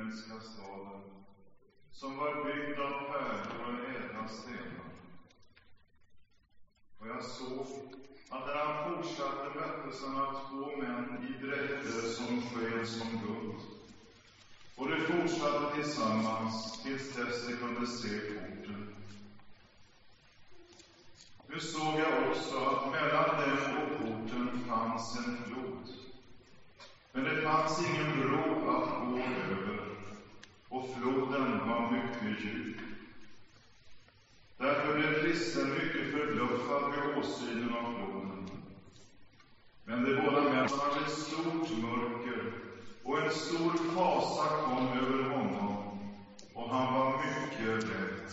himmelska staden, som var byggd av pärlor och ädla stenar. Och jag såg att när han fortsatte möttes han av 2 män i dräkter som sken som guld. Och de fortsatte tillsammans tills dess de kunde se porten. Nu såg jag också att mellan dem och porten fanns en flod. Men det fanns ingen bro att gå över, och floden var mycket djup. Därför blev kristen mycket förbluffad vid åsynen av floden. Men de båda männen hade ett stort mörker, och en stor fasa kom över honom, och han var mycket rädd.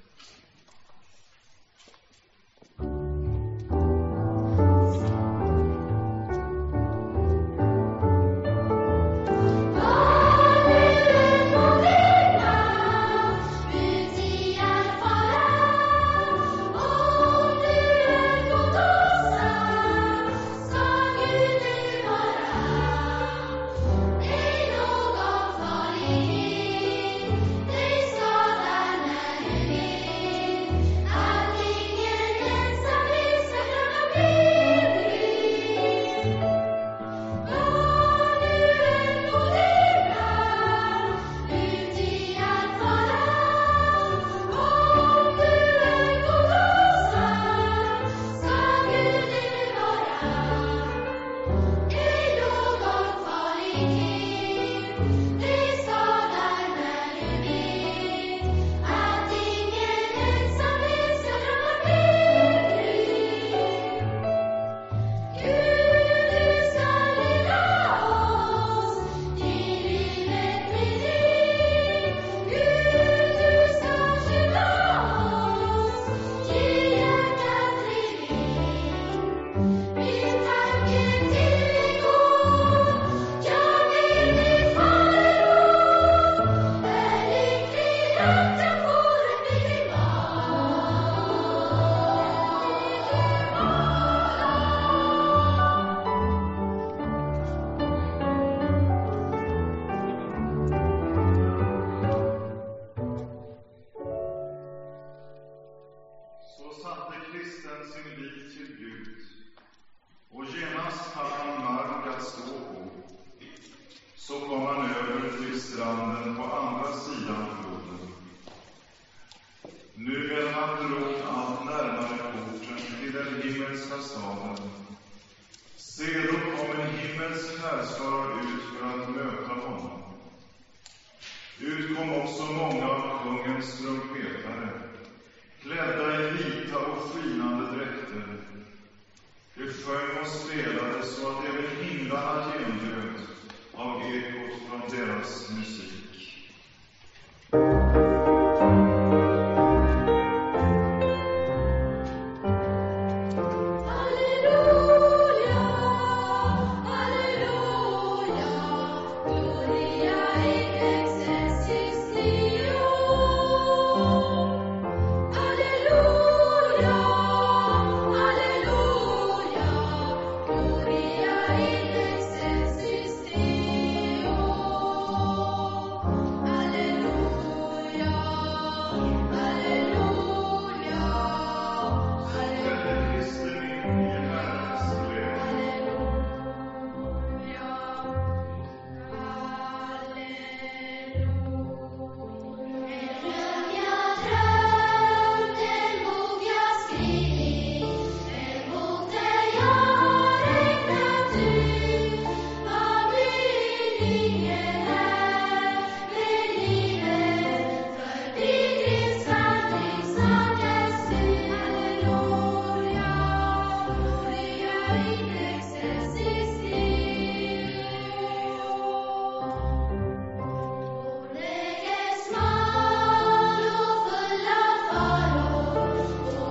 Så kom han över till stranden på andra sidan floden. Nu när han drog allt närmare porten till den himmelska staden, se, då kom en himmelsk härskara ut för att möta honom. Ut kom också många av kungens trumpetare, klädda i vita och skinande dräkter. De sjöng och spelade så att även himlarna genljöd av ekot från deras musik.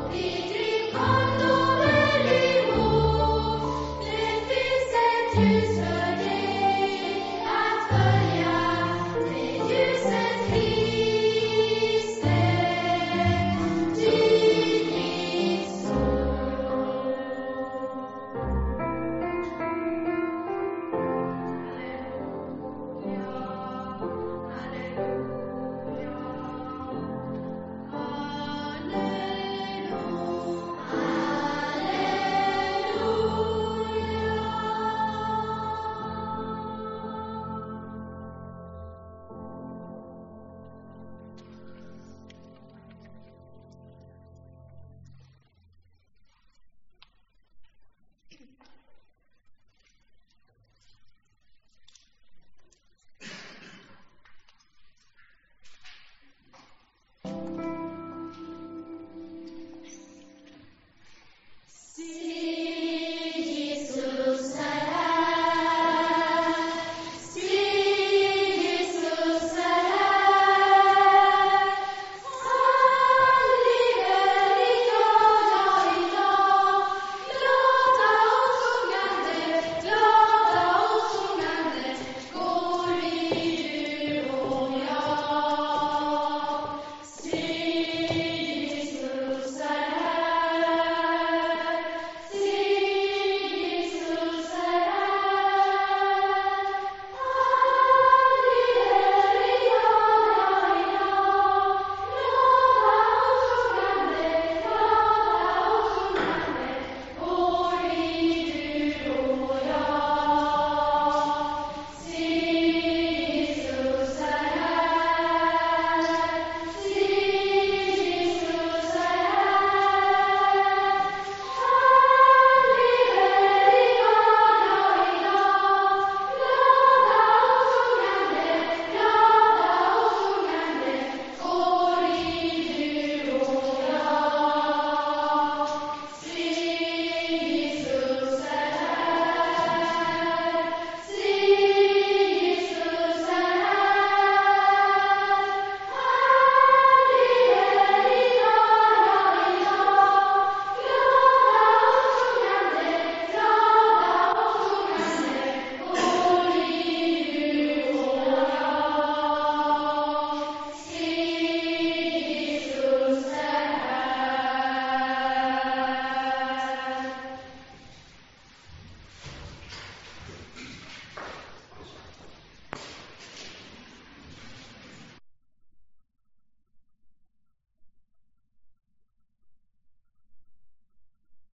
Jesus.